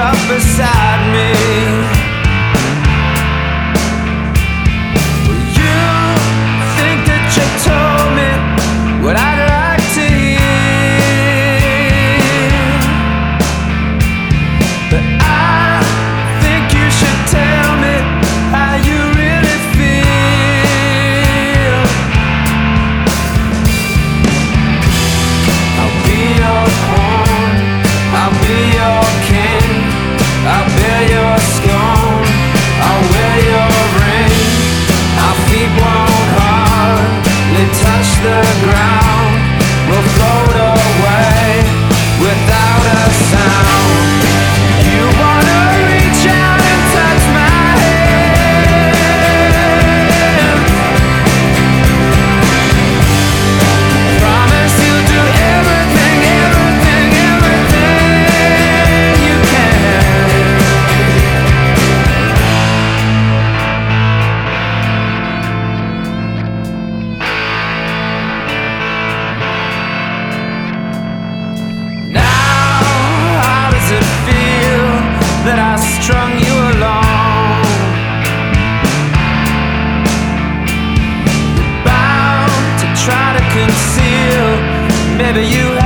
up beside me. You think that you told me what I'd like to hear, but I think you should tell me how you really feel. I'll be your pawn, I'll be your king, I'll bear your scorn, I'll wear your ring. Our feet won't hardly touch the ground, we'll float away without a sound. You wanna reach out and touch my hand, promise you'll do everything, everything, everything you can. Now, how does it feel that I strung you along? You're bound to try to conceal, maybe you